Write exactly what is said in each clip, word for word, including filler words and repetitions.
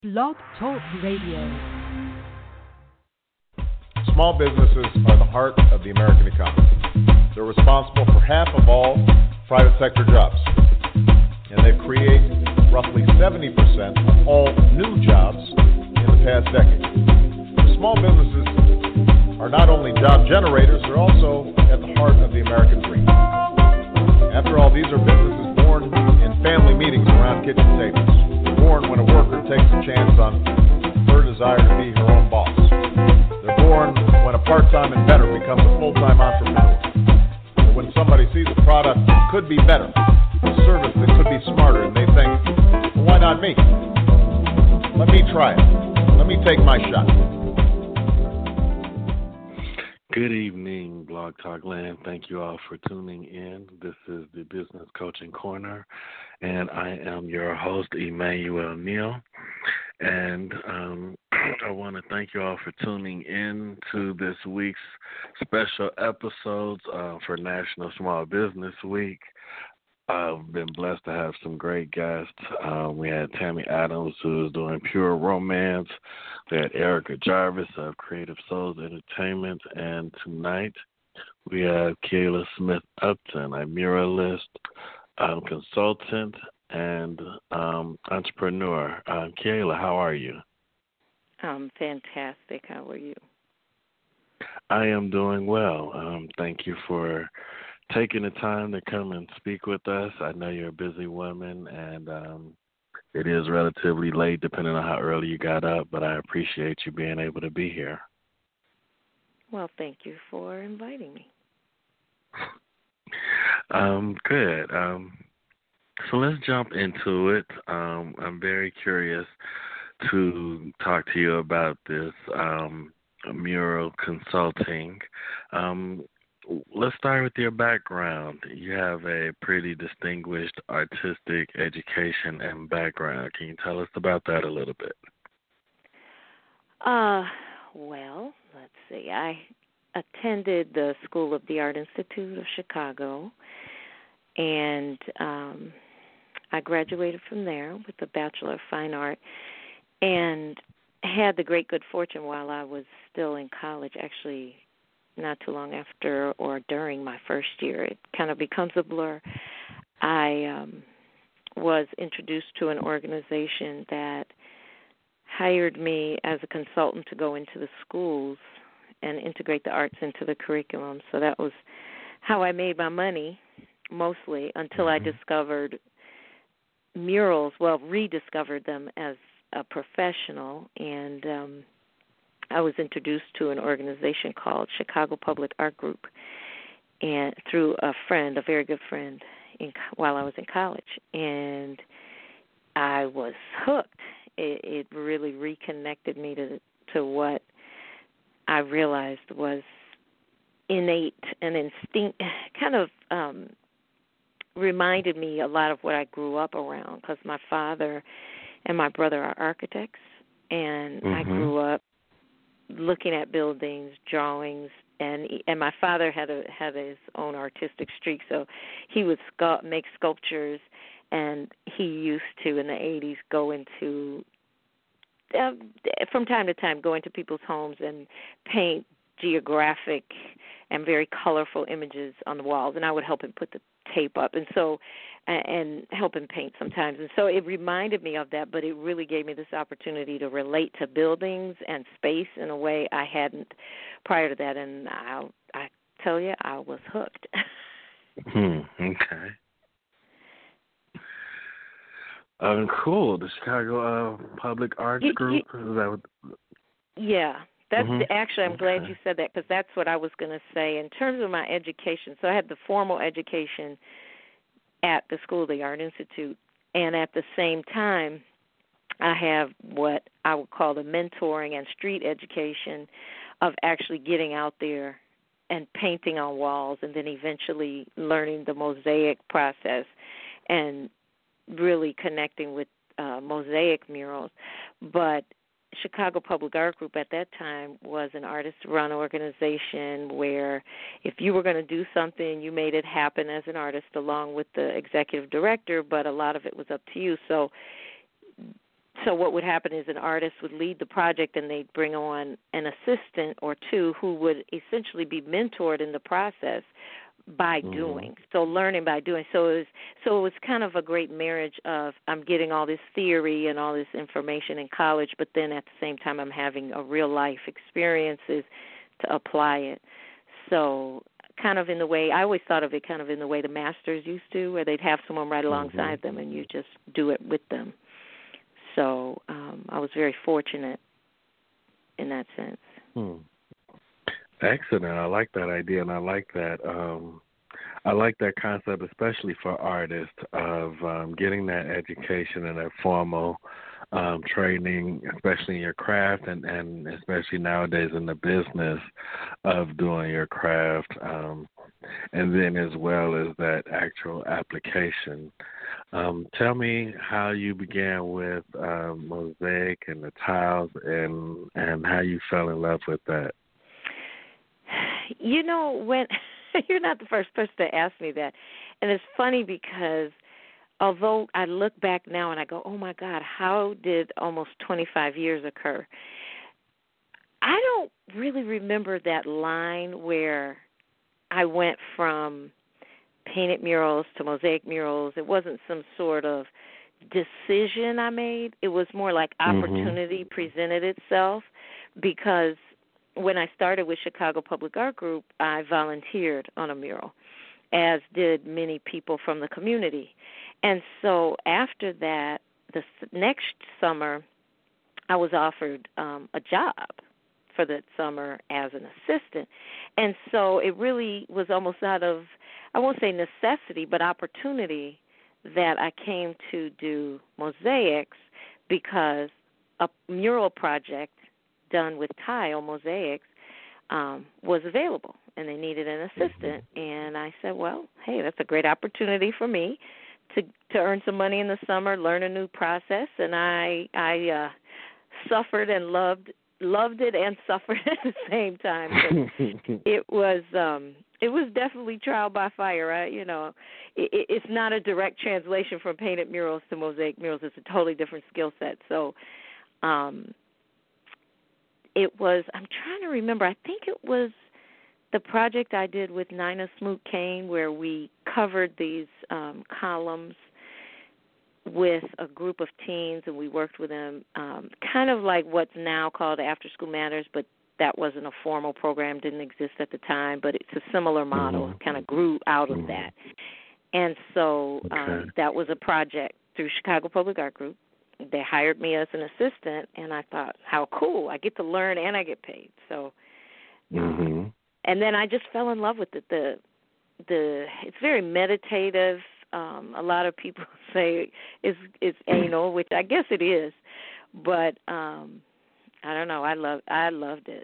Blog Talk Radio. Small businesses are the heart of the American economy. They're responsible for half of all private sector jobs, and they create roughly seventy percent of all new jobs in the past decade. Small businesses are not only job generators, they're also at the heart of the American dream. After all, these are businesses born in family meetings around kitchen tables, born when a worker takes a chance on her desire to be her own boss. They're born when a part-time inventor becomes a full-time entrepreneur. Or when somebody sees a product that could be better, a service that could be smarter, and they think, well, why not me? Let me try it. Let me take my shot. Good evening, Blog Talk Land. Thank you all for tuning in. This is the Business Coaching Corner, and I am your host, Emmanuel Neal. And um, I want to thank you all for tuning in to this week's special episodes uh, for National Small Business Week. I've been blessed to have some great guests. Uh, we had Tammy Adams, who is doing Pure Romance. We had Erica Jarvis of Creative Souls Entertainment. And tonight we have Kayla Smith Upton, a muralist, um, consultant, and um, entrepreneur. Uh, Kayla, how are you? I'm fantastic. How are you? I am doing well. Um, thank you for taking the time to come and speak with us. I know you're a busy woman, and um, it is relatively late depending on how early you got up, but I appreciate you being able to be here. Well, thank you for inviting me. um, good. Um, so let's jump into it. Um, I'm very curious to talk to you about this um, mural consulting. Um, Let's start with your background. You have a pretty distinguished artistic education and background. Can you tell us about that a little bit? Uh, well, let's see. I attended the School of the Art Institute of Chicago, and um, I graduated from there with a Bachelor of Fine Art, and had the great good fortune while I was still in college, actually not too long after or during my first year. It kind of becomes a blur. I um, was introduced to an organization that hired me as a consultant to go into the schools and integrate the arts into the curriculum. So that was how I made my money, mostly, until I discovered murals, well, rediscovered them as a professional, and um I was introduced to an organization called Chicago Public Art Group, and through a friend, a very good friend, in, while I was in college, and I was hooked. It, it really reconnected me to to what I realized was innate and instinct, kind of um, reminded me a lot of what I grew up around, because my father and my brother are architects, and mm-hmm. I grew up looking at buildings, drawings, and and my father had a had his own artistic streak, so he would sculpt, make sculptures, and he used to in the eighties go into uh, from time to time go into people's homes and paint geographic and very colorful images on the walls, and I would help him put the tape up, and so and help him paint sometimes. And so it reminded me of that, but it really gave me this opportunity to relate to buildings and space in a way I hadn't prior to that, and I I tell you, I was hooked. hmm, okay. Um, cool. The Chicago uh, Public Arts you, Group. You, is that what? Yeah. That's mm-hmm. the, actually, I'm glad okay. you said that, because that's what I was going to say. In terms of my education, so I had the formal education at the School of the Art Institute, and at the same time, I have what I would call the mentoring and street education of actually getting out there and painting on walls, and then eventually learning the mosaic process and really connecting with uh, mosaic murals. But Chicago Public Art Group at that time was an artist-run organization where if you were going to do something, you made it happen as an artist along with the executive director, but a lot of it was up to you. So so what would happen is an artist would lead the project, and they'd bring on an assistant or two who would essentially be mentored in the process by mm-hmm. doing. So learning by doing. So it was, so it was kind of a great marriage of I'm getting all this theory and all this information in college, but then at the same time I'm having a real life experiences to apply it. So kind of in the way, I always thought of it kind of in the way the masters used to, where they'd have someone right alongside mm-hmm. them and you just do it with them. So um, I was very fortunate in that sense. Hmm. Excellent. I like that idea, and I like that. Um, I like that concept, especially for artists, of um, getting that education and that formal um, training, especially in your craft, and, and especially nowadays in the business of doing your craft, um, and then as well as that actual application. Um, tell me how you began with um, mosaic and the tiles, and and how you fell in love with that. You know, when you're not the first person to ask me that, and it's funny because although I look back now and I go, oh my God, how did almost twenty-five years occur? I don't really remember that line where I went from painted murals to mosaic murals. It wasn't some sort of decision I made. It was more like opportunity mm-hmm. presented itself, because when I started with Chicago Public Art Group, I volunteered on a mural, as did many people from the community. And so after that, the next summer, I was offered um, a job for that summer as an assistant. And so it really was almost out of, I won't say necessity, but opportunity that I came to do mosaics, because a mural project done with tile mosaics um, was available, and they needed an assistant. And I said, well, hey, that's a great opportunity for me to to earn some money in the summer, learn a new process. And I I uh, suffered and loved loved it and suffered at the same time. it was um, it was definitely trial by fire. Right? You know, it, it's not a direct translation from painted murals to mosaic murals. It's a totally different skill set. So. Um, It was, I'm trying to remember, I think it was the project I did with Nina Smoot-Kane, where we covered these um, columns with a group of teens, and we worked with them, um, kind of like what's now called After School Matters, but that wasn't a formal program, didn't exist at the time, but it's a similar model, mm-hmm. kind of grew out of mm-hmm. that. And so um, okay. that was a project through Chicago Public Art Group. They hired me as an assistant, and I thought, how cool. I get to learn and I get paid. So, mm-hmm. um, and then I just fell in love with it. The, the, it's very meditative. Um, a lot of people say it's, it's anal, which I guess it is, but um, I don't know. I love, I loved it.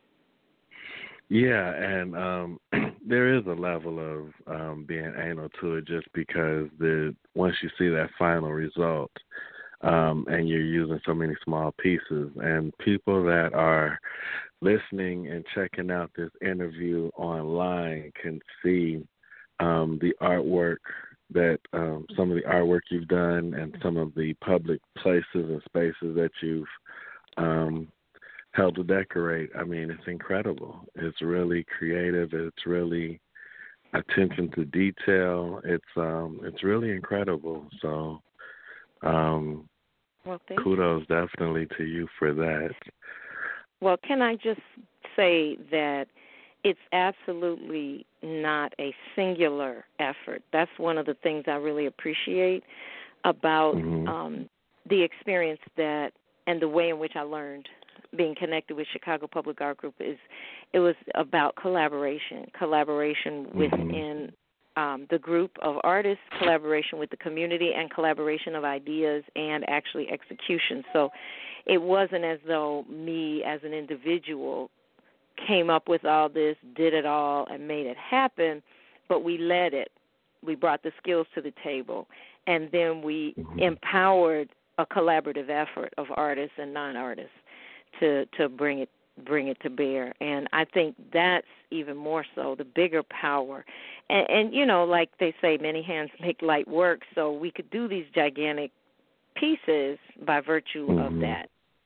Yeah, and um, there is a level of um, being anal to it, just because the once you see that final result, Um, and you're using so many small pieces. And people that are listening and checking out this interview online can see um, the artwork that um, some of the artwork you've done, and some of the public places and spaces that you've um, helped to decorate. I mean, it's incredible. It's really creative. It's really attention to detail. It's um, it's really incredible. So. Um, well, thank kudos you. definitely to you for that. Well, can I just say that it's absolutely not a singular effort. That's one of the things I really appreciate about mm-hmm. um, the experience that and the way in which I learned being connected with Chicago Public Art Group is it was about collaboration, collaboration mm-hmm. within Um, the group of artists, collaboration with the community, and collaboration of ideas and actually execution. So it wasn't as though me as an individual came up with all this, did it all, and made it happen, but we led it. We brought the skills to the table, and then we mm-hmm. empowered a collaborative effort of artists and non-artists to, to bring it bring it to bear. And I think that's even more so, the bigger power. And, and, you know, like they say, many hands make light work, so we could do these gigantic pieces by virtue mm-hmm. of that.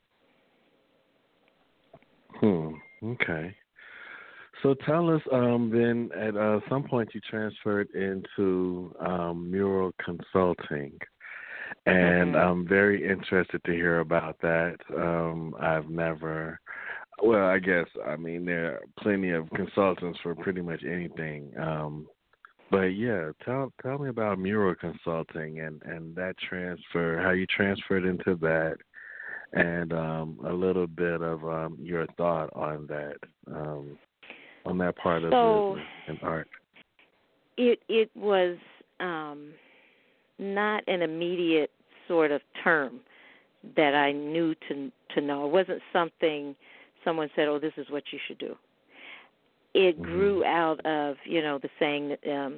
Hmm. Okay. So tell us, um, then, at uh, some point you transferred into um, mural consulting, and mm-hmm. I'm very interested to hear about that. Um, I've never, well, I guess, I mean, there are plenty of consultants for pretty much anything. Um, but, yeah, tell tell me about mural consulting and, and that transfer, how you transferred into that, and um, a little bit of um, your thought on that. Um on that part of so business and art? It it was um, not an immediate sort of term that I knew to to know. It wasn't something someone said, "Oh, this is what you should do." It mm-hmm. grew out of, you know, the saying, um,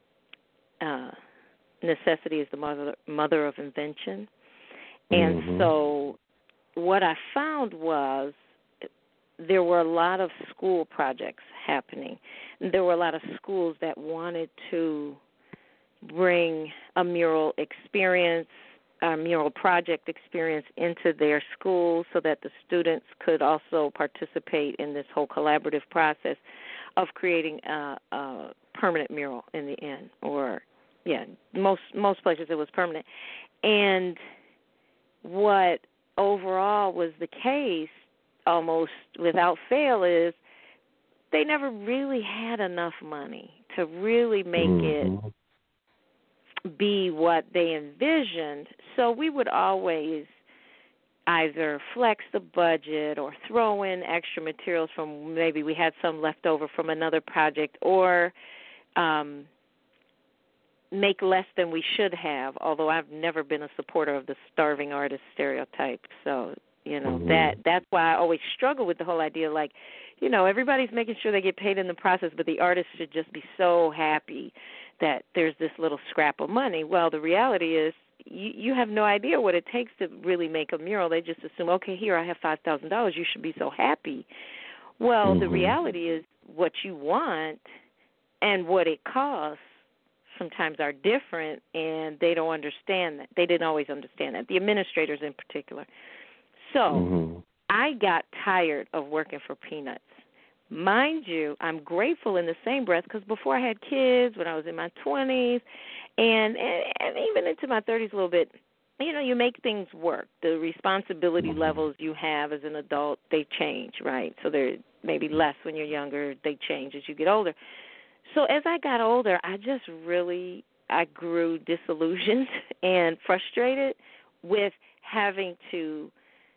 uh, "Necessity is the mother mother of invention," and mm-hmm. so what I found was there were a lot of school projects happening. There were a lot of schools that wanted to bring a mural experience, a mural project experience into their schools so that the students could also participate in this whole collaborative process of creating a, a permanent mural in the end. Or, yeah, most most places it was permanent. And what overall was the case, almost without fail, is they never really had enough money to really make mm-hmm. it be what they envisioned. So we would always either flex the budget or throw in extra materials from, maybe we had some left over from another project, or um, make less than we should have, although I've never been a supporter of the starving artist stereotype. So You know, mm-hmm. that that's why I always struggle with the whole idea, like, you know, everybody's making sure they get paid in the process, but the artist should just be so happy that there's this little scrap of money. Well, the reality is you, you have no idea what it takes to really make a mural. They just assume, okay, here, I have five thousand dollars. You should be so happy. Well, mm-hmm. the reality is what you want and what it costs sometimes are different, and they don't understand that. They didn't always understand that, the administrators in particular. So mm-hmm. I got tired of working for peanuts. Mind you, I'm grateful in the same breath because before I had kids, when I was in my twenties, and, and, and even into my thirties a little bit, you know, you make things work. The responsibility mm-hmm. levels you have as an adult, they change, right? So they're maybe less when you're younger. They change as you get older. So as I got older, I just really, I grew disillusioned and frustrated with having to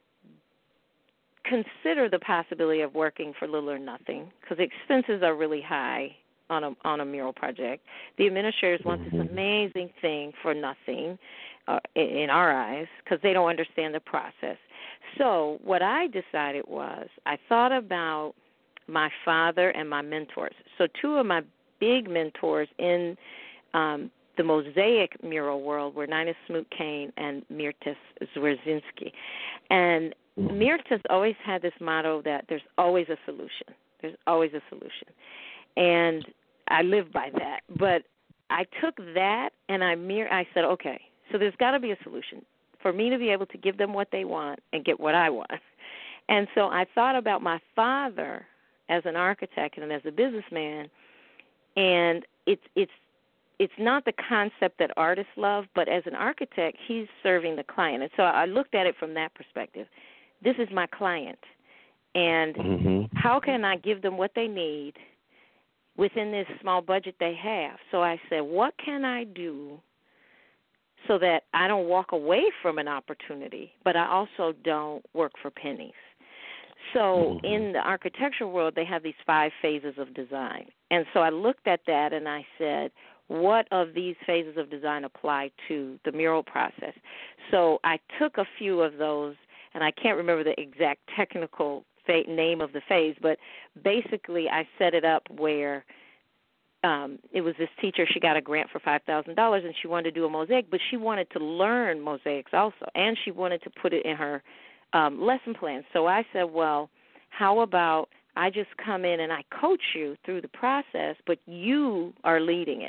consider the possibility of working for little or nothing, because expenses are really high on a on a mural project. The administrators want mm-hmm. this amazing thing for nothing, uh, in, in our eyes, because they don't understand the process. So what I decided was, I thought about my father and my mentors. So two of my big mentors in um, the mosaic mural world were Nina Smoot-Kane and Mirtas Zwerzinski. And Mirtas always had this motto that there's always a solution. There's always a solution. And I live by that. But I took that and I mir- I said, okay, so there's got to be a solution for me to be able to give them what they want and get what I want. And so I thought about my father as an architect and as a businessman, and it's it's it's not the concept that artists love, but as an architect, he's serving the client. And so I looked at it from that perspective. This is my client, and mm-hmm. how can I give them what they need within this small budget they have? So I said, what can I do so that I don't walk away from an opportunity, but I also don't work for pennies? So mm-hmm. in the architectural world, they have these five phases of design. And so I looked at that and I said, what of these phases of design apply to the mural process? So I took a few of those, and I can't remember the exact technical fa- name of the phase, but basically I set it up where um, it was this teacher. She got a grant for five thousand dollars, and she wanted to do a mosaic, but she wanted to learn mosaics also, and she wanted to put it in her um, lesson plan. So I said, well, how about I just come in and I coach you through the process, but you are leading it.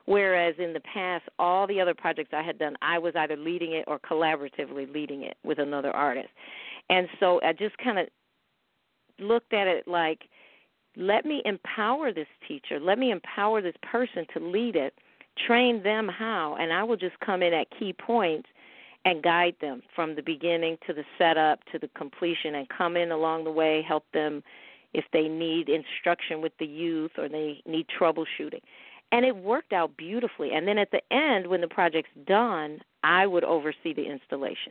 Whereas in the past, all the other projects I had done, I was either leading it or collaboratively leading it with another artist. And so I just kind of looked at it like, let me empower this teacher. Let me empower this person to lead it, train them how, and I will just come in at key points and guide them from the beginning to the setup to the completion, and come in along the way, help them if they need instruction with the youth or they need troubleshooting. And it worked out beautifully. And then at the end, when the project's done, I would oversee the installation.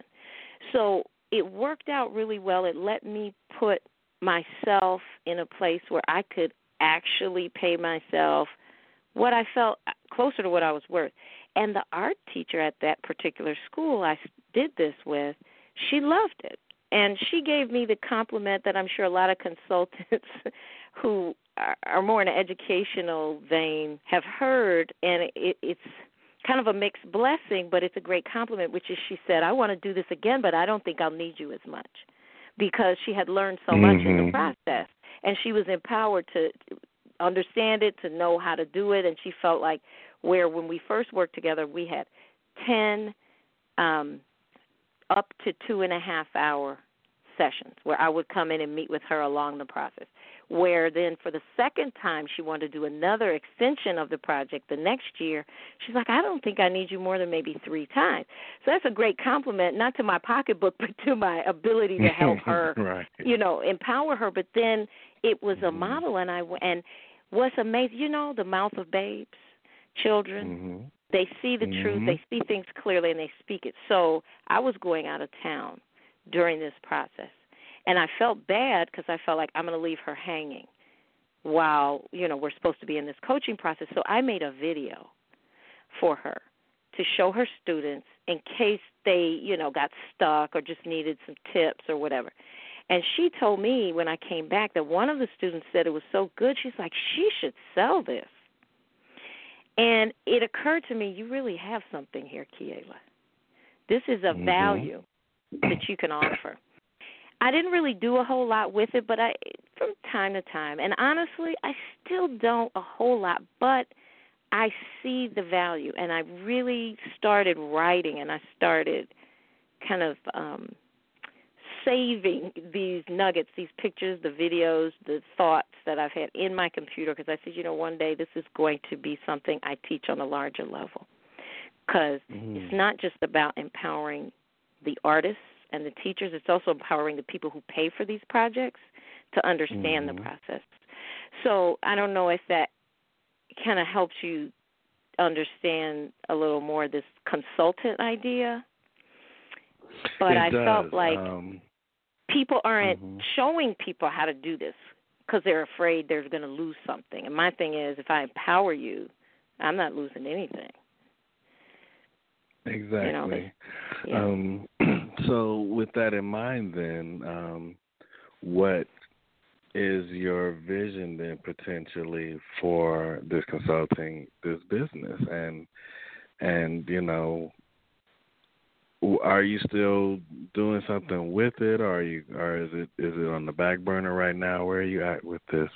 So it worked out really well. It let me put myself in a place where I could actually pay myself what I felt closer to what I was worth. And the art teacher at that particular school I did this with, she loved it. And she gave me the compliment that I'm sure a lot of consultants who are more in an educational vein have heard, and it, it's kind of a mixed blessing, but it's a great compliment, which is she said, I want to do this again, but I don't think I'll need you as much, because she had learned so much mm-hmm. in the process, and she was empowered to understand it, to know how to do it, and she felt like where when we first worked together, we had ten um, up to two and a half hour sessions where I would come in and meet with her along the process, where then for the second time she wanted to do another extension of the project the next year. She's like, I don't think I need you more than maybe three times. So that's a great compliment, not to my pocketbook, but to my ability to help her, right. you know, empower her. But then it was a model, and I and what's amazing, you know, the mouth of babes, children, mm-hmm. they see the mm-hmm. truth, they see things clearly, and they speak it. So I was going out of town during this process, and I felt bad because I felt like I'm going to leave her hanging while, you know, we're supposed to be in this coaching process. So I made a video for her to show her students in case they, you know, got stuck or just needed some tips or whatever. And she told me when I came back that one of the students said it was so good, she's like, she should sell this. And it occurred to me, you really have something here, Kiela. This is a mm-hmm. value that you can offer. I didn't really do a whole lot with it, but I, from time to time, and honestly, I still don't a whole lot, but I see the value, and I really started writing, and I started kind of um, saving these nuggets, these pictures, the videos, the thoughts that I've had in my computer, because I said, you know, one day this is going to be something I teach on a larger level, because mm. it's not just about empowering the artists and the teachers, it's also empowering the people who pay for these projects to understand mm-hmm. the process. So I don't know if that kind of helps you understand a little more this consultant idea, but it I does. felt like um, people aren't mm-hmm. showing people how to do this because they're afraid they're going to lose something. And my thing is, if I empower you, I'm not losing anything. Exactly. You know, they, yeah. um, so with that in mind, then, um, what is your vision then potentially for this consulting, this business? And, and you know, are you still doing something with it, or are you, or is it is it on the back burner right now? Where are you at with this?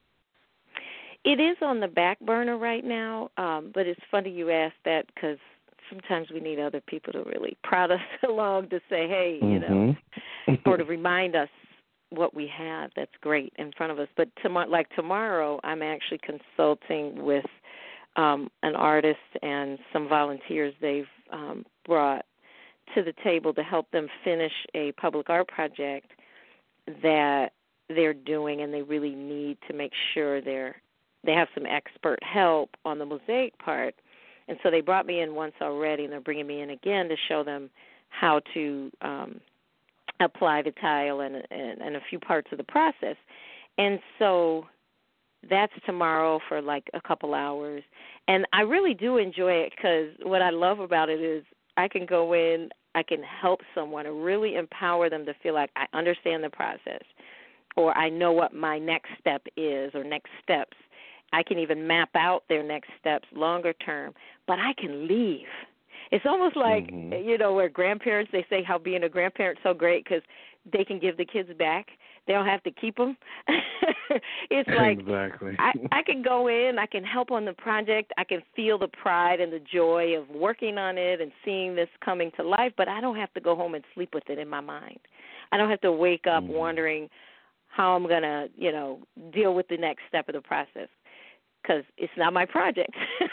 It is on the back burner right now, um, but it's funny you asked that because sometimes we need other people to really prod us along to say, hey, you know, mm-hmm. or to remind us what we have that's great in front of us. But tomorrow, like tomorrow, I'm actually consulting with um, an artist and some volunteers they've um, brought to the table to help them finish a public art project that they're doing, and they really need to make sure they're they have some expert help on the mosaic part. And so they brought me in once already, and they're bringing me in again to show them how to um, apply the tile and, and, and a few parts of the process. And so that's tomorrow for like a couple hours. And I really do enjoy it because what I love about it is I can go in, I can help someone and really empower them to feel like I understand the process, or I know what my next step is or next steps. I can even map out their next steps longer term, but I can leave It's almost like, mm-hmm. you know, where grandparents, they say how being a grandparent's so great because they can give the kids back. They don't have to keep them. It's like exactly. I, I can go in, I can help on the project, I can feel the pride and the joy of working on it and seeing this coming to life, but I don't have to go home and sleep with it in my mind. I don't have to wake up mm-hmm. wondering how I'm going to, you know, deal with the next step of the process because it's not my project.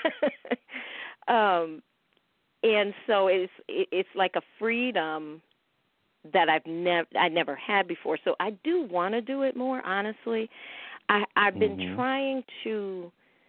um, and so it's it's like a freedom that I've never I never had before. So I do want to do it more, honestly. I, I've been mm-hmm. trying to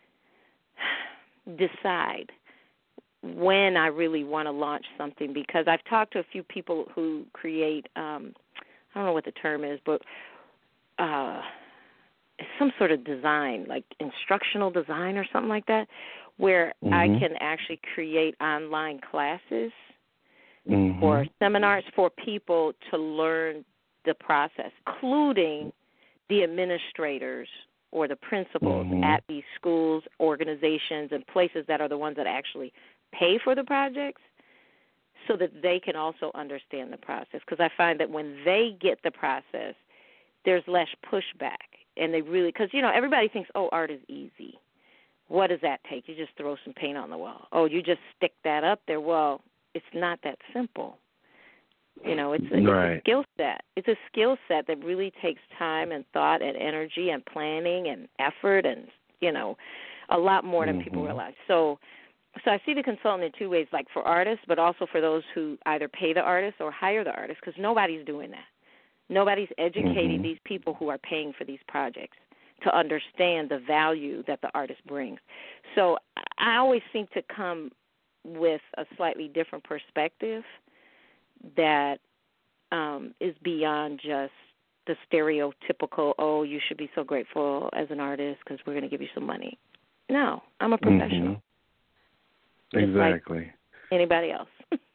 decide when I really want to launch something because I've talked to a few people who create, um, I don't know what the term is, but uh, some sort of design, like instructional design or something like that, where mm-hmm. I can actually create online classes mm-hmm. or seminars for people to learn the process, including the administrators or the principals mm-hmm. at these schools, organizations, and places that are the ones that actually pay for the projects so that they can also understand the process. Because I find that when they get the process, there's less pushback. And they really, because, you know, everybody thinks, oh, art is easy. What does that take? You just throw some paint on the wall. Oh, you just stick that up there. Well, it's not that simple. You know, it's a, right. it's a skill set. It's a skill set that really takes time and thought and energy and planning and effort and, you know, a lot more than mm-hmm. people realize. So so I see the consultant in two ways, like for artists, but also for those who either pay the artist or hire the artist, because nobody's doing that. Nobody's educating mm-hmm. these people who are paying for these projects to understand the value that the artist brings. So I always seem to come with a slightly different perspective that um, is beyond just the stereotypical, oh, you should be so grateful as an artist because we're going to give you some money. No, I'm a professional. Mm-hmm. Exactly. Like anybody else.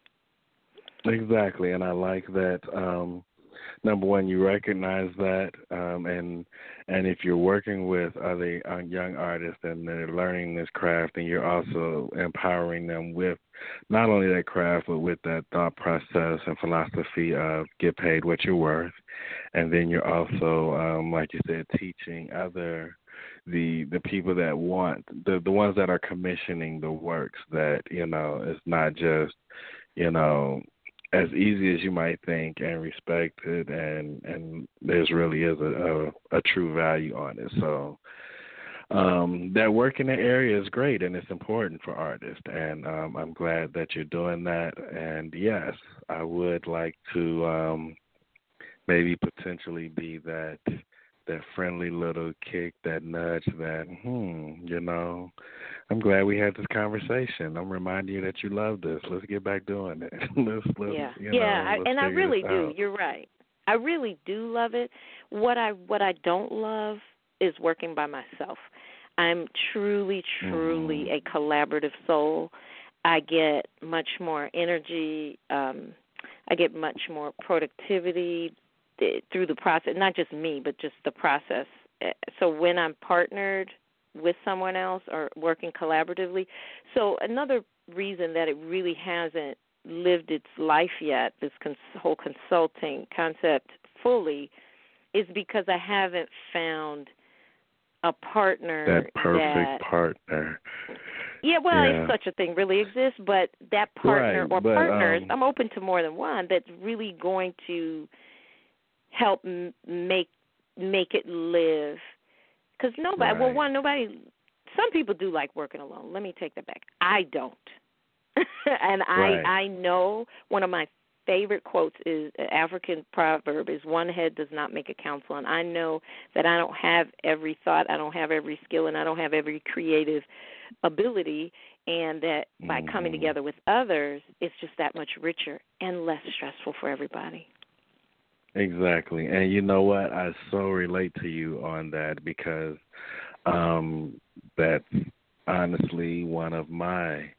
Exactly, and I like that. Um, number one, you recognize that, um, and and if you're working with other uh, young artists and they're learning this craft, and you're also empowering them with not only that craft, but with that thought process and philosophy of get paid what you're worth, and then you're also, um, like you said, teaching other the the people that want the the ones that are commissioning the works that, you know, it's not just, you know, as easy as you might think and respected, and and there's really is a, a, a true value on it. So um, that work in the area is great, and it's important for artists, and um, I'm glad that you're doing that. And yes, I would like to um, maybe potentially be that that friendly little kick, that nudge, that, hmm, you know, I'm glad we had this conversation. I'm reminding you that you love this. Let's get back doing it. let's, let's, yeah, you yeah, know, I, and I really do. Out. You're right. I really do love it. What I what I don't love is working by myself. I'm truly, truly mm-hmm. a collaborative soul. I get much more energy. Um, I get much more productivity through the process, not just me, but just the process. So when I'm partnered with someone else or working collaboratively, so another reason that it really hasn't lived its life yet, this cons- whole consulting concept fully, is because I haven't found a partner. That perfect that, partner. Yeah, well, yeah. if such a thing really exists, but that partner right, or but, partners, um, I'm open to more than one, that's really going to help m- make make it live. Because nobody, right. well, one, nobody, some people do like working alone. Let me take that back. I don't. and I right. I know one of my favorite quotes is an African proverb is one head does not make a council. And I know that I don't have every thought, I don't have every skill, and I don't have every creative ability, and that by mm-hmm. coming together with others, it's just that much richer and less stressful for everybody. Exactly. And you know what? I so relate to you on that because um, that's honestly one of my,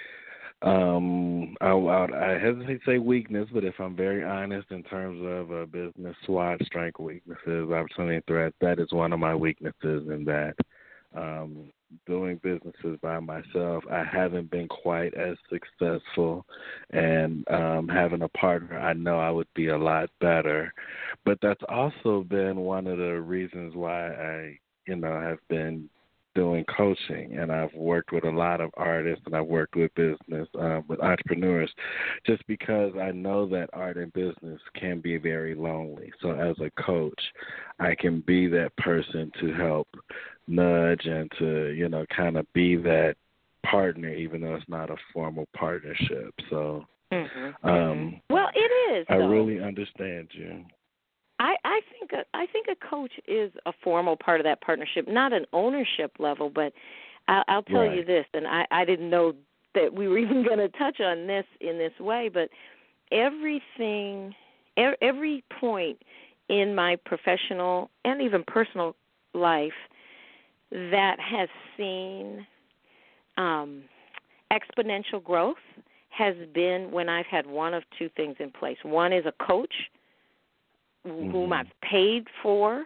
um, I, I, I hesitate to say weakness, but if I'm very honest in terms of a business SWOT, strength, weaknesses, opportunity, threat, that is one of my weaknesses in that Um, doing businesses by myself, I haven't been quite as successful, and um, having a partner, I know I would be a lot better. But that's also been one of the reasons why I, you know, have been doing coaching, and I've worked with a lot of artists, and I've worked with business, uh, with entrepreneurs, just because I know that art and business can be very lonely. So as a coach, I can be that person to help nudge and to, you know, kind of be that partner, even though it's not a formal partnership. So, mm-hmm. um, well, it is. I though. really understand you. I, I think a, I think a coach is a formal part of that partnership, not an ownership level, but I'll, I'll tell Right. you this, and I, I didn't know that we were even going to touch on this in this way, but everything, every point in my professional and even personal life that has seen um, exponential growth has been when I've had one of two things in place. One is a coach Mm-hmm. whom I've paid for,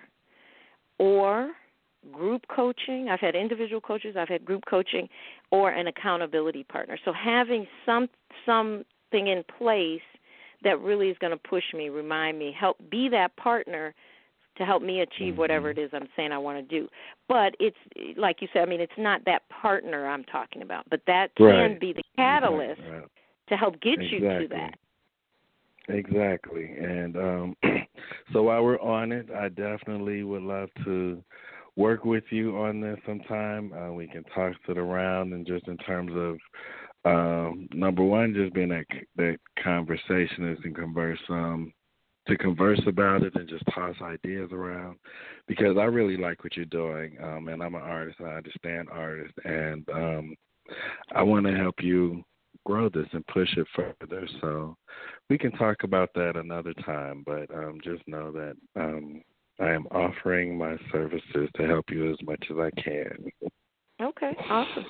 or group coaching. I've had individual coaches, I've had group coaching, or an accountability partner. So having some something in place that really is going to push me, remind me, help be that partner to help me achieve Mm-hmm. whatever it is I'm saying I want to do. But it's, like you said, I mean, it's not that partner I'm talking about, but that can Right. be the catalyst Right. to help get Exactly. you to that. Exactly. And um, so while we're on it, I definitely would love to work with you on this sometime. Uh, we can toss it around, and just in terms of, um, number one, just being that, that conversationist and converse, um, to converse about it and just toss ideas around, because I really like what you're doing. Um, and I'm an artist, and I understand artists, and um, I want to help you grow this and push it further. So we can talk about that another time, but um, just know that um, I am offering my services to help you as much as I can. Okay, awesome.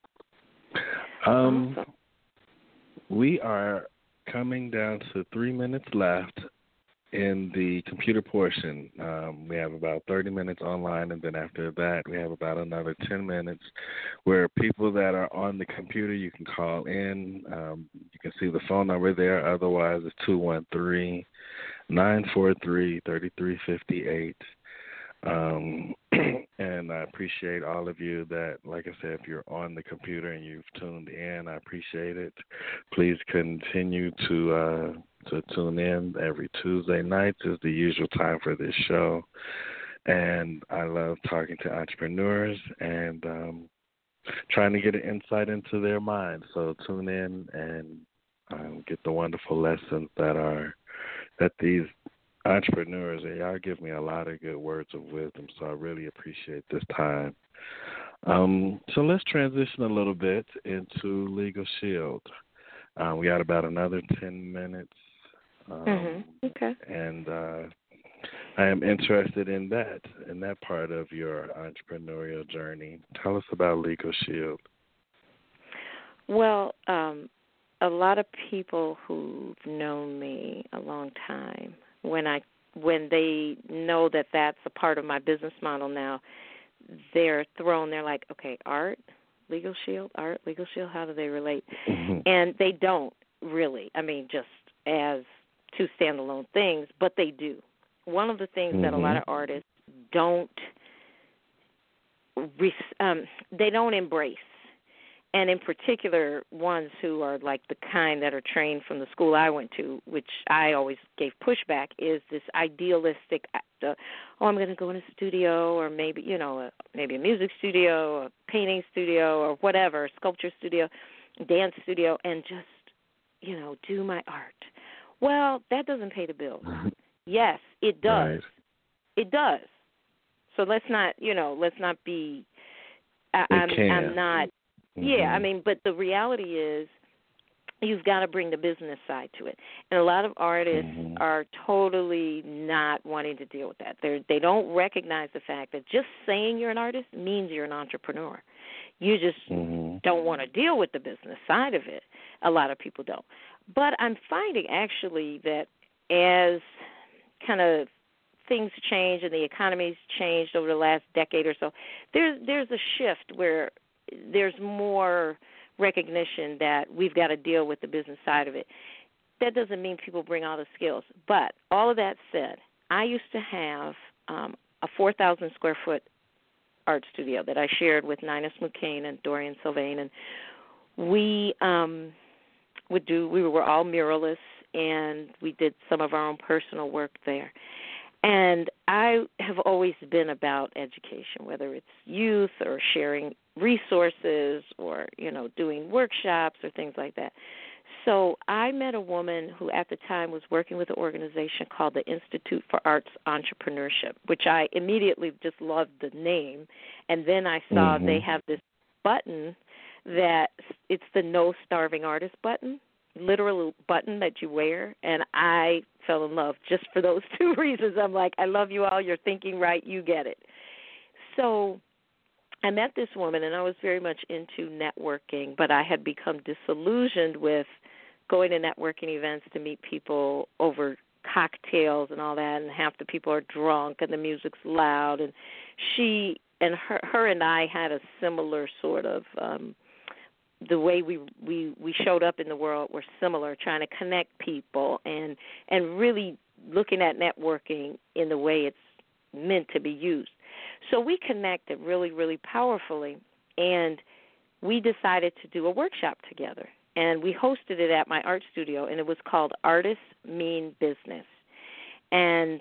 Um, awesome. We are coming down to three minutes left in the computer portion. Um, we have about thirty minutes online, and then after that, we have about another ten minutes where people that are on the computer, you can call in. Um, you can see the phone number there. Otherwise, it's two one three, nine four three, three three five eight. Um, and I appreciate all of you that, like I said, if you're on the computer and you've tuned in, I appreciate it. Please continue to uh, to tune in every Tuesday night is the usual time for this show. And I love talking to entrepreneurs and um, trying to get an insight into their minds. So tune in and um, get the wonderful lessons that are that these entrepreneurs, and y'all give me a lot of good words of wisdom, so I really appreciate this time. Um, so let's transition a little bit into Legal Shield. Uh, we got about another ten minutes. Um, mm-hmm. Okay. And uh, I am interested in that, in that part of your entrepreneurial journey. Tell us about Legal Shield. Well, um, a lot of people who've known me a long time, when I when they know that that's a part of my business model now, they're thrown. They're like, okay, art, Legal Shield, art, Legal Shield, how do they relate? Mm-hmm. And they don't really. I mean, just as two standalone things, but they do. One of the things mm-hmm. that a lot of artists don't, um, they don't embrace, and in particular ones who are like the kind that are trained from the school I went to, which I always gave pushback, is this idealistic, uh, oh, I'm going to go in a studio, or maybe, you know, a, maybe a music studio, a painting studio, or whatever, a sculpture studio, dance studio, and just, you know, do my art. Well, that doesn't pay the bills. Yes, it does. Right. It does. So let's not, you know, let's not be, I, I'm, I'm not, mm-hmm. yeah, I mean, but the reality is you've got to bring the business side to it. And a lot of artists mm-hmm. are totally not wanting to deal with that. They they don't recognize the fact that just saying you're an artist means you're an entrepreneur. You just mm-hmm. don't want to deal with the business side of it. A lot of people don't. But I'm finding actually that as kind of things change and the economy's changed over the last decade or so, there's there's a shift where there's more recognition that we've got to deal with the business side of it. That doesn't mean people bring all the skills. But all of that said, I used to have um, a four thousand square foot art studio that I shared with Nina Smoot-Kane and Dorian Sylvain, and we um, would do. We were all muralists, and we did some of our own personal work there. And I have always been about education, whether it's youth or sharing resources or, you know, doing workshops or things like that. So I met a woman who at the time was working with an organization called the Institute for Arts Entrepreneurship, which I immediately just loved the name. And then I saw mm-hmm. they have this button that it's the No Starving Artist button, literal button that you wear. And I fell in love just for those two reasons. I'm like, I love you all. You're thinking right. You get it. So I met this woman, and I was very much into networking, but I had become disillusioned with going to networking events to meet people over cocktails and all that, and half the people are drunk and the music's loud. And she and her, her and I had a similar sort of um, the way we, we we showed up in the world were similar, trying to connect people and and really looking at networking in the way it's meant to be used. So we connected really, really powerfully, and we decided to do a workshop together. And we hosted it at my art studio, and it was called Artists Mean Business. And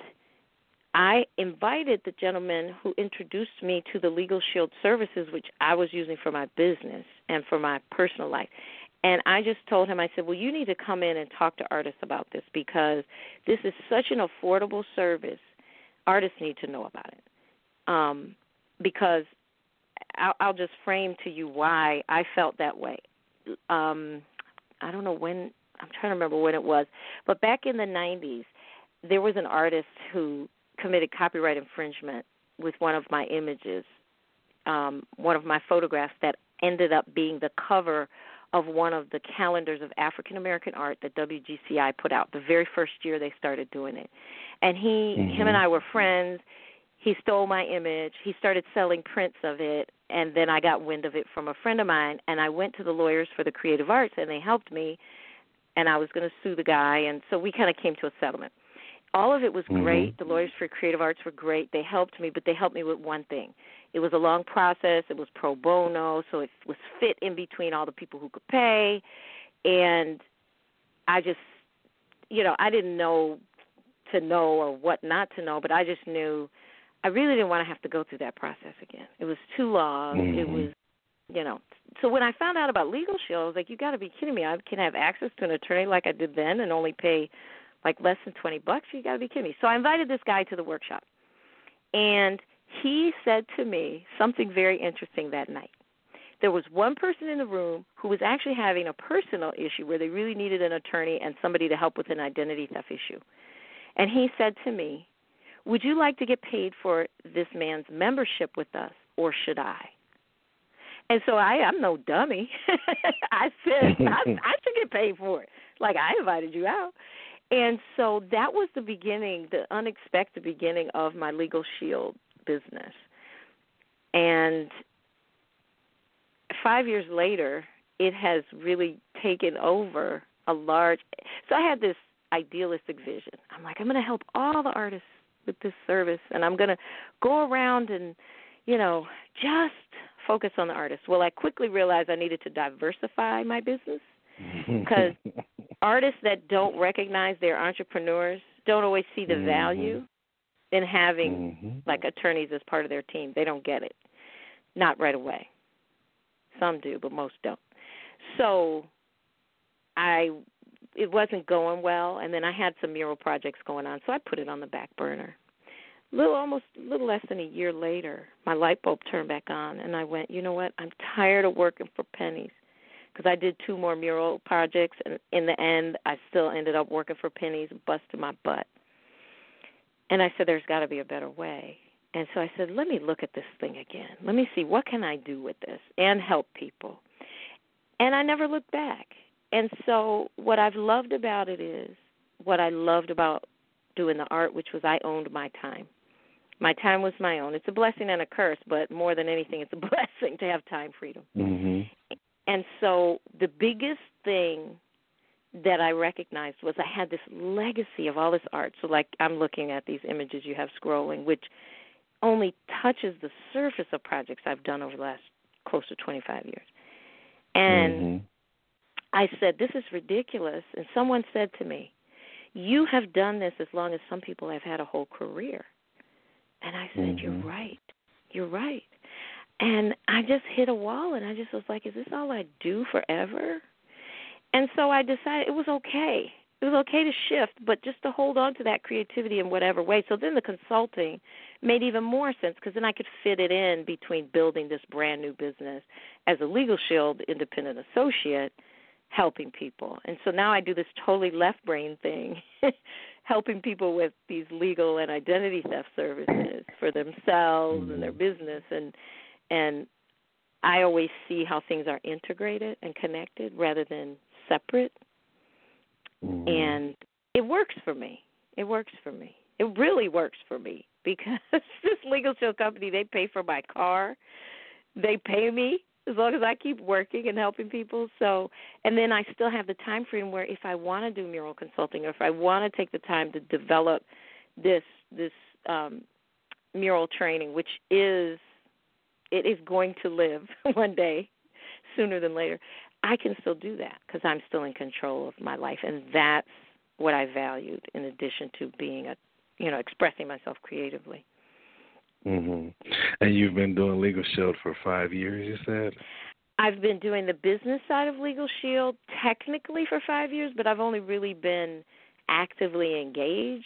I invited the gentleman who introduced me to the Legal Shield services, which I was using for my business and for my personal life. And I just told him, I said, well, you need to come in and talk to artists about this because this is such an affordable service. Artists need to know about it. Um, because I'll, I'll just frame to you why I felt that way. Um, I don't know when, I'm trying to remember when it was, but back in the nineties, there was an artist who committed copyright infringement with one of my images, um, one of my photographs that ended up being the cover of one of the calendars of African American art that W G C I put out the very first year they started doing it. And he, mm-hmm. him and I were friends. He stole my image. He started selling prints of it, and then I got wind of it from a friend of mine, and I went to the lawyers for the creative arts, and they helped me, and I was going to sue the guy, and so we kind of came to a settlement. All of it was mm-hmm. great. The lawyers for creative arts were great. They helped me, but they helped me with one thing. It was a long process. It was pro bono, so it was fit in between all the people who could pay, and I just, you know, I didn't know to know or what not to know, but I just knew I really didn't want to have to go through that process again. It was too long. Mm-hmm. It was, you know. So when I found out about Legal Shield, I was like, you got to be kidding me. I can have access to an attorney like I did then and only pay like less than twenty bucks. You got to be kidding me. So I invited this guy to the workshop, and he said to me something very interesting that night. There was one person in the room who was actually having a personal issue where they really needed an attorney and somebody to help with an identity theft issue. And he said to me, would you like to get paid for this man's membership with us, or should I? And so I, I'm no dummy. I said, I, I should get paid for it. Like, I invited you out. And so that was the beginning, the unexpected beginning of my Legal Shield business. And five years later, it has really taken over a large – so I had this idealistic vision. I'm like, I'm going to help all the artists with this service, and I'm going to go around and, you know, just focus on the artists. Well, I quickly realized I needed to diversify my business because artists that don't recognize they're entrepreneurs don't always see the mm-hmm. value in having, mm-hmm. like, attorneys as part of their team. They don't get it. Not right away. Some do, but most don't. So I it wasn't going well, and then I had some mural projects going on, so I put it on the back burner. Little, almost a little less than a year later, my light bulb turned back on, and I went, you know what, I'm tired of working for pennies, because I did two more mural projects, and in the end, I still ended up working for pennies, busting my butt. And I said, there's got to be a better way. And so I said, let me look at this thing again. Let me see, what can I do with this and help people? And I never looked back. And so what I've loved about it is, what I loved about doing the art, which was I owned my time. My time was my own. It's a blessing and a curse, but more than anything, it's a blessing to have time freedom. Mm-hmm. And so the biggest thing that I recognized was I had this legacy of all this art. So, like, I'm looking at these images you have scrolling, which only touches the surface of projects I've done over the last close to twenty-five years. And mm-hmm. I said, this is ridiculous. And someone said to me, you have done this as long as some people have had a whole career. And I said, mm-hmm. you're right. You're right. And I just hit a wall, and I just was like, is this all I do forever? And so I decided it was okay. It was okay to shift, but just to hold on to that creativity in whatever way. So then the consulting made even more sense because then I could fit it in between building this brand new business as a Legal Shield independent associate, helping people. And so now I do this totally left brain thing, helping people with these legal and identity theft services for themselves and their business. And and I always see how things are integrated and connected rather than separate. Mm-hmm. And it works for me. It works for me. It really works for me because this Legal Shield company, they pay for my car. They pay me as long as I keep working and helping people. So, and then I still have the time freedom where if I want to do mural consulting or if I want to take the time to develop this this um, mural training, which is it is going to live one day, sooner than later, I can still do that because I'm still in control of my life, and that's what I valued in addition to being a, you know, expressing myself creatively. Mm-hmm. And you've been doing Legal Shield for five years, you said? I've been doing the business side of Legal Shield technically for five years, but I've only really been actively engaged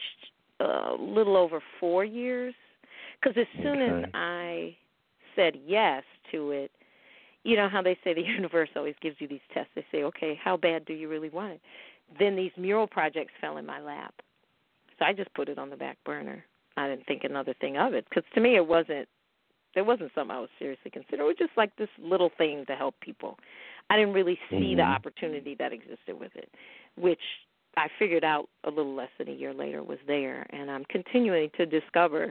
a little over four years because as soon okay. as I said yes to it, you know how they say the universe always gives you these tests. They say, okay, how bad do you really want it? Then these mural projects fell in my lap. So I just put it on the back burner. I didn't think another thing of it because to me it wasn't, there wasn't something I was seriously considering. It was just like this little thing to help people. I didn't really see mm-hmm. the opportunity that existed with it, which I figured out a little less than a year later was there. And I'm continuing to discover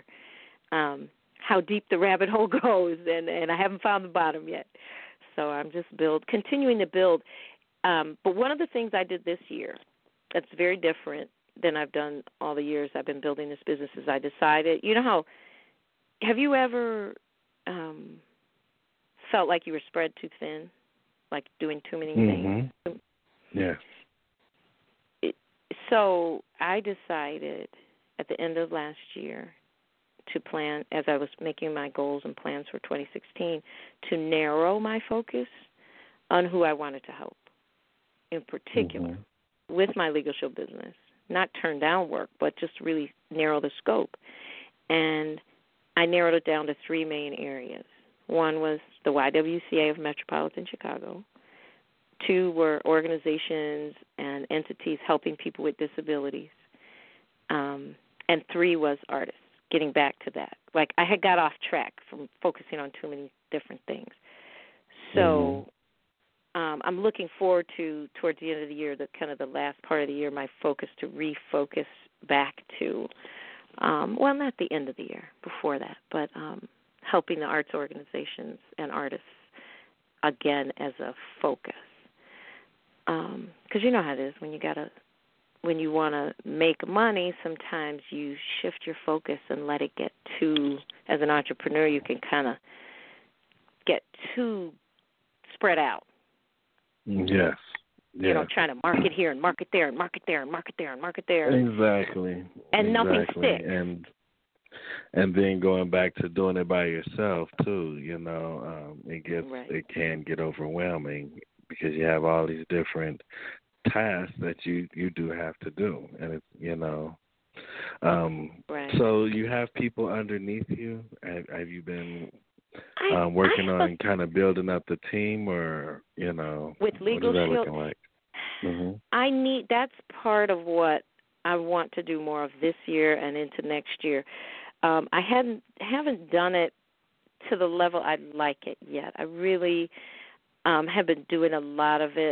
um, how deep the rabbit hole goes, and, and I haven't found the bottom yet. So I'm just build, continuing to build. Um, but one of the things I did this year that's very different than I've done all the years I've been building this business is I decided, you know how, have you ever um, felt like you were spread too thin, like doing too many mm-hmm. things? Yes. It, so I decided at the end of last year to plan, as I was making my goals and plans for twenty sixteen, to narrow my focus on who I wanted to help, in particular, mm-hmm. with my Legal Shield business. Not turn down work, but just really narrow the scope. And I narrowed it down to three main areas. One was the Y W C A of Metropolitan Chicago. Two were organizations and entities helping people with disabilities. Um, and three was artists. Getting back to that. Like, I had got off track from focusing on too many different things. So mm-hmm. um, I'm looking forward to, towards the end of the year, the kind of the last part of the year, my focus to refocus back to, um, well, not the end of the year, before that, but um, helping the arts organizations and artists again as a focus. Because um, you know how it is when you got to, when you want to make money, sometimes you shift your focus and let it get too, as an entrepreneur, you can kind of get too spread out. Yes. Yeah. You know, trying to market here and market there and market there and market there and market there. Exactly. And exactly. nothing sticks. And and then going back to doing it by yourself too, you know, um, it gets right. it can get overwhelming because you have all these different tasks that you, you do have to do, and it's, you know, um, right. so you have people underneath you. Have, have you been I, um, working I on a, kind of building up the team, or you know, with Legal what is that Shield? looking like? Mm-hmm. I need. That's part of what I want to do more of this year and into next year. Um, I hadn't haven't done it to the level I'd like it yet. I really um, have been doing a lot of it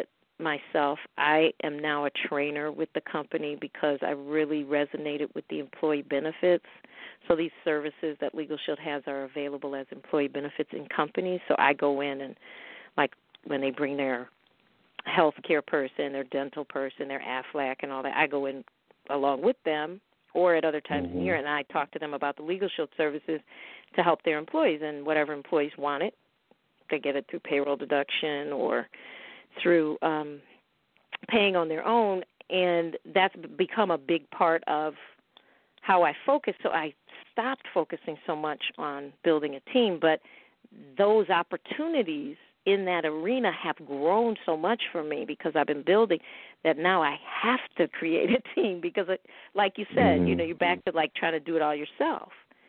myself, I am now a trainer with the company because I really resonated with the employee benefits. So these services that Legal Shield has are available as employee benefits in companies. So I go in and, like, when they bring their health care person, their dental person, their AFLAC and all that, I go in along with them or at other times mm-hmm. in the year, and I talk to them about the Legal Shield services to help their employees. And whatever employees want it, they get it through payroll deduction or through um, paying on their own, and that's become a big part of how I focus. So I stopped focusing so much on building a team, but those opportunities in that arena have grown so much for me because I've been building that now I have to create a team because, it, like you said, mm-hmm. you know, you're back to like trying to do it all yourself.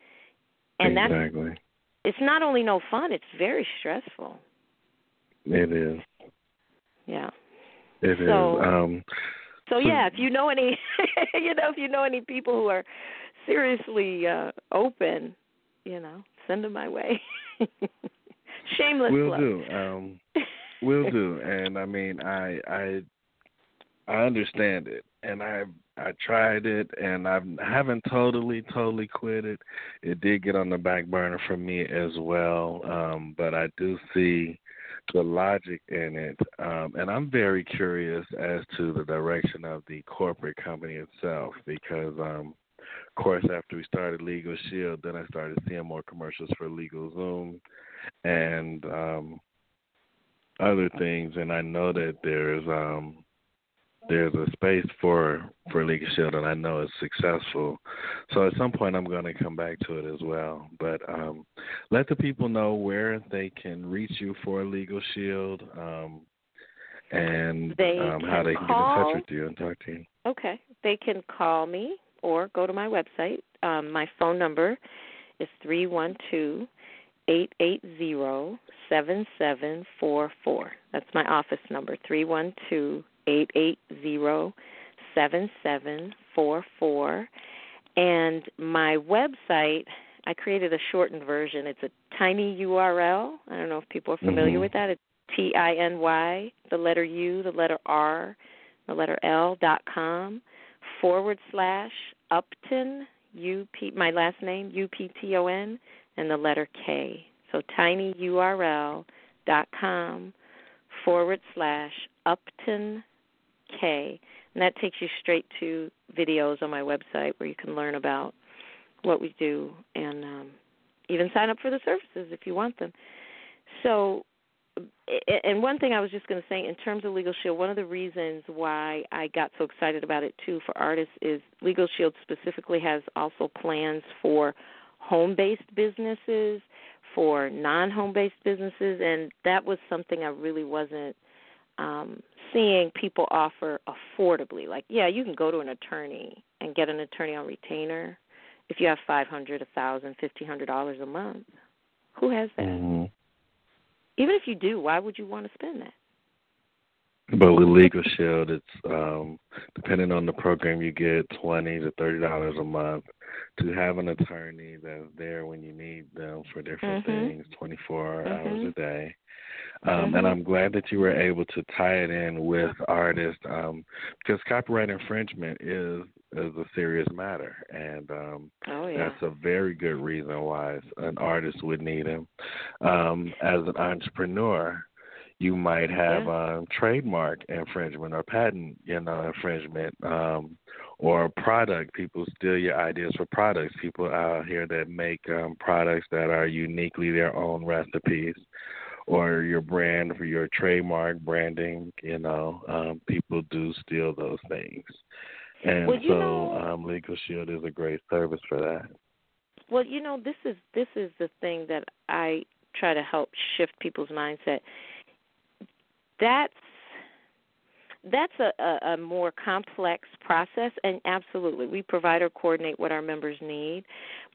And exactly. that's, it's not only no fun, it's very stressful. It is. Yeah. It so, is. Um, so yeah, if you know any, you know, if you know any people who are seriously uh, open, you know, send them my way. Shameless Will plug. do. Um, will do. And I mean, I I I understand it, and I I tried it, and I've, I haven't totally totally quit it. It did get on the back burner for me as well, um, but I do see the logic in it, um, and I'm very curious as to the direction of the corporate company itself because, um, of course, after we started Legal Shield, then I started seeing more commercials for LegalZoom and um, other things, and I know that there's um, there's a space for for Legal Shield, and I know it's successful. So at some point, I'm going to come back to it as well. But um, let the people know where they can reach you for Legal Shield, um, and um, how they can call, get in touch with you and talk to you. Okay, they can call me or go to my website. Um, my phone number is three one two, eight eight zero, seven seven four four. That's my office number, three one two, eight eight zero, seven seven four four. And my website, I created a shortened version. It's a tiny U R L. I don't know if people are familiar mm-hmm. with that. It's T I N Y, the letter U, the letter R, the letter L dot com, forward slash Upton, U P, my last name, U P T O N, and the letter K. So tinyurl dot com forward slash Upton K. And that takes you straight to videos on my website where you can learn about what we do and um, even sign up for the services if you want them. So, and one thing I was just going to say in terms of Legal Shield, one of the reasons why I got so excited about it, too, for artists is Legal Shield specifically has also plans for home-based businesses, for non-home-based businesses, and that was something I really wasn't um, seeing people offer affordably. Like, yeah, you can go to an attorney and get an attorney on retainer if you have five hundred dollars, one thousand dollars, fifteen hundred dollars a month. Who has that? Mm-hmm. Even if you do, why would you want to spend that? But with Legal Shield, it's um, depending on the program you get, twenty to thirty dollars a month to have an attorney that's there when you need them for different mm-hmm. things, twenty-four mm-hmm. hours a day. Um, mm-hmm. And I'm glad that you were able to tie it in with artists um, because copyright infringement is is a serious matter, and um, oh, yeah. that's a very good reason why an artist would need him. Um, as an entrepreneur, you might have yeah. um, trademark infringement or patent, you know, infringement, um, or product. People steal your ideas for products. People out here that make um, products that are uniquely their own recipes, or your brand for your trademark branding. You know, um, people do steal those things, and well, so know, um, Legal Shield is a great service for that. Well, you know, this is this is the thing that I try to help shift people's mindset. That's that's a, a, a more complex process, and absolutely, we provide or coordinate what our members need.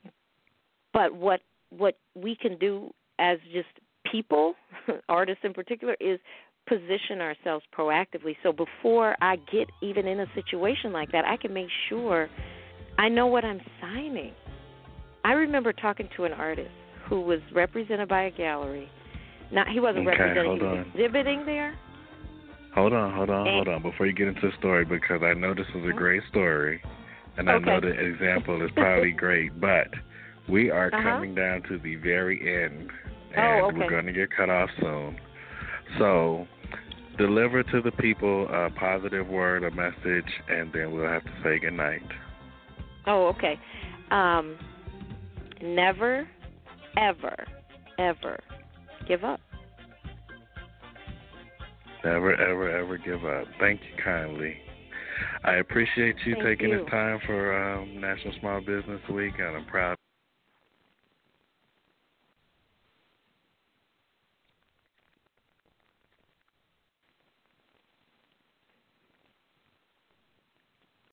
But what what we can do as just people, artists in particular, is position ourselves proactively. So before I get even in a situation like that, I can make sure I know what I'm signing. I remember talking to an artist who was represented by a gallery. Not he wasn't okay, represented, hold he was on. exhibiting there. Hold on, hold on, and, hold on. Before you get into the story, because I know this is a great story, and I okay. know the example is probably great, but we are uh-huh. coming down to the very end, and oh, okay. we're going to get cut off soon. So deliver to the people a positive word, a message, and then we'll have to say goodnight. Oh, okay. Um, never, ever, ever give up. Never, ever, ever give up. Thank you kindly. I appreciate you Thank taking you. this time for um, National Small Business Week, and I'm proud